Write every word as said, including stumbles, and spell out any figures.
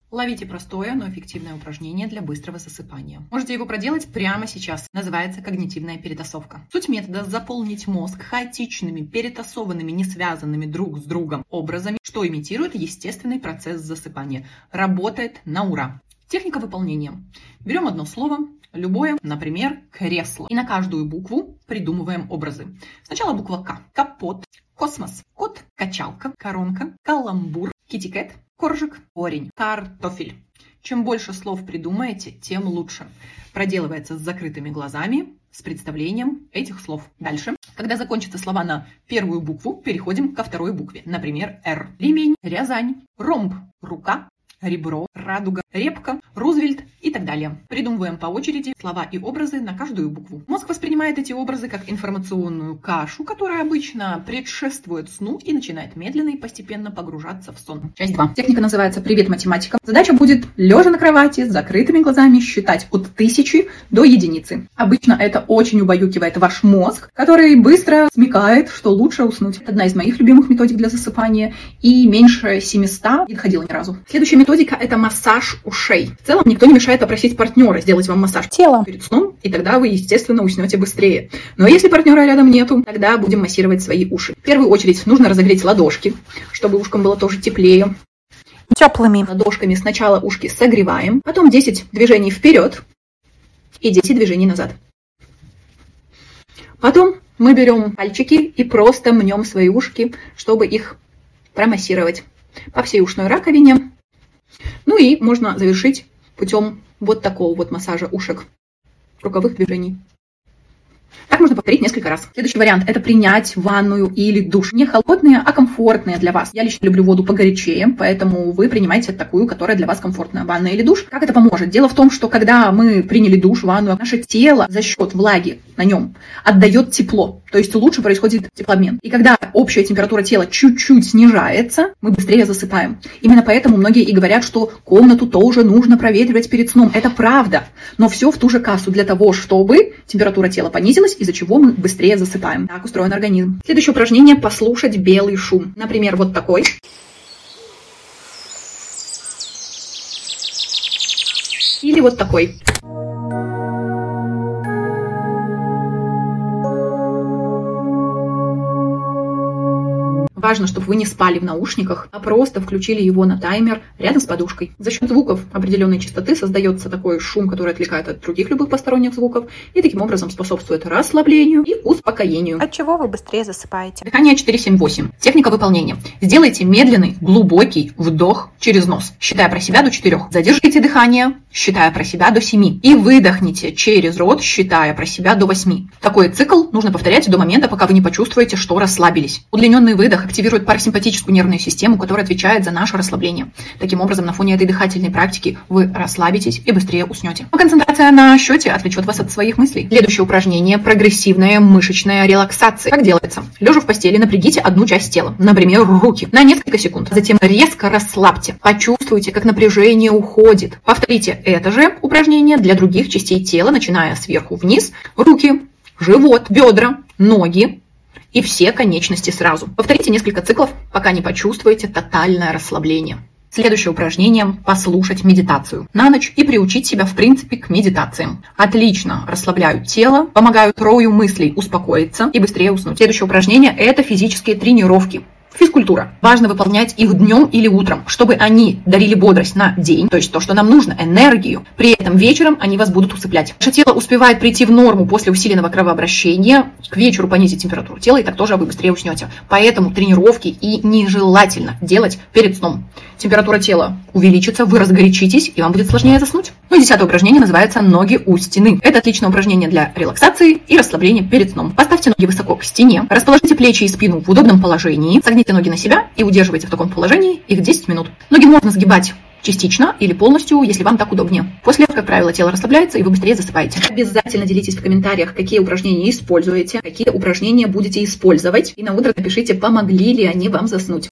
Ловите простое, но эффективное упражнение для быстрого засыпания. Можете его проделать прямо сейчас. Называется когнитивная перетасовка. Суть метода – заполнить мозг хаотичными, перетасованными, не связанными друг с другом образами, что имитирует естественный процесс засыпания. Работает на ура. Техника выполнения. Берем одно слово, любое, например, кресло. И на каждую букву придумываем образы. Сначала буква К. Капот, космос, кот, качалка, коронка, каламбур, китикет, коржик, корень, картофель. Чем больше слов придумаете, тем лучше. Проделывается с закрытыми глазами, с представлением этих слов. Дальше. Когда закончатся слова на первую букву, переходим ко второй букве. Например, Р. Ремень, Рязань, ромб, рука, ребро, радуга, репка, Рузвельт и так далее. Придумываем по очереди слова и образы на каждую букву. Мозг воспринимает эти образы как информационную кашу, которая обычно предшествует сну и начинает медленно и постепенно погружаться в сон. Часть два. Техника называется «Привет, математика». Задача будет, лежа на кровати, с закрытыми глазами, считать от тысячи до единицы. Обычно это очень убаюкивает ваш мозг, который быстро смекает, что лучше уснуть. Это одна из моих любимых методик для засыпания, и меньше семисот не доходила ни разу. Следующая методика – это массаж ушей. В целом никто не мешает попросить партнера сделать вам массаж тела перед сном, и тогда вы, естественно, уснете быстрее. Но если партнера рядом нету, тогда будем массировать свои уши. В первую очередь нужно разогреть ладошки, чтобы ушкам было тоже теплее. Теплыми. Ладошками сначала ушки согреваем, потом десять движений вперед и десять движений назад. Потом мы берем пальчики и просто мнем свои ушки, чтобы их промассировать по всей ушной раковине. Ну и можно завершить путем вот такого вот массажа ушек, круговых движений. Так можно повторить несколько раз. Следующий вариант – это принять ванную или душ. Не холодные, а комфортные для вас. Я лично люблю воду погорячее, поэтому вы принимаете такую, которая для вас комфортная. Ванна или душ. Как это поможет? Дело в том, что когда мы приняли душ, ванну, наше тело за счет влаги на нем отдает тепло. То есть лучше происходит теплообмен. И когда общая температура тела чуть-чуть снижается, мы быстрее засыпаем. Именно поэтому многие и говорят, что комнату тоже нужно проветривать перед сном. Это правда. Но все в ту же кассу для того, чтобы температура тела понизилась, из-за чего мы быстрее засыпаем. Так устроен организм. Следующее упражнение – послушать белый шум. Например, вот такой. Или вот такой. Важно, чтобы вы не спали в наушниках, а просто включили его на таймер рядом с подушкой. За счет звуков определенной частоты создается такой шум, который отвлекает от других любых посторонних звуков и таким образом способствует расслаблению и успокоению. От чего вы быстрее засыпаете? Дыхание четыре семь восемь. Техника выполнения. Сделайте медленный, глубокий вдох через нос, считая про себя до четырех. Задержите дыхание, считая про себя до семи. И выдохните через рот, считая про себя до восьми. Такой цикл нужно повторять до момента, пока вы не почувствуете, что расслабились. Удлиненный выдох активирует парасимпатическую нервную систему, которая отвечает за наше расслабление. Таким образом, на фоне этой дыхательной практики вы расслабитесь и быстрее уснете. Но концентрация на счете отвлечет вас от своих мыслей. Следующее упражнение – прогрессивная мышечная релаксация. Как делается? Лежа в постели, напрягите одну часть тела, например, руки, на несколько секунд. Затем резко расслабьте. Почувствуйте, как напряжение уходит. Повторите это же упражнение для других частей тела, начиная сверху вниз. Руки, живот, бедра, ноги и все конечности сразу. Повторите несколько циклов, пока не почувствуете тотальное расслабление. Следующее упражнение – послушать медитацию на ночь и приучить себя, в принципе, к медитациям. Отлично расслабляют тело, помогают рою мыслей успокоиться и быстрее уснуть. Следующее упражнение – это физические тренировки. Физкультура. Важно выполнять их днем или утром, чтобы они дарили бодрость на день, то есть то, что нам нужно, энергию. При этом вечером они вас будут усыплять. Ваше тело успевает прийти в норму после усиленного кровообращения, к вечеру понизить температуру тела, и так тоже вы быстрее уснете. Поэтому тренировки и нежелательно делать перед сном. Температура тела увеличится, вы разгорячитесь, и вам будет сложнее заснуть. Ну и десятое упражнение называется «Ноги у стены». Это отличное упражнение для релаксации и расслабления перед сном. Поставьте ноги высоко к стене, расположите плечи и спину в удобном положении, согните ноги на себя и удерживайте в таком положении их десять минут. Ноги можно сгибать частично или полностью, если вам так удобнее. После этого, как правило, тело расслабляется, и вы быстрее засыпаете. Обязательно делитесь в комментариях, какие упражнения используете, какие упражнения будете использовать. И на утро напишите, помогли ли они вам заснуть.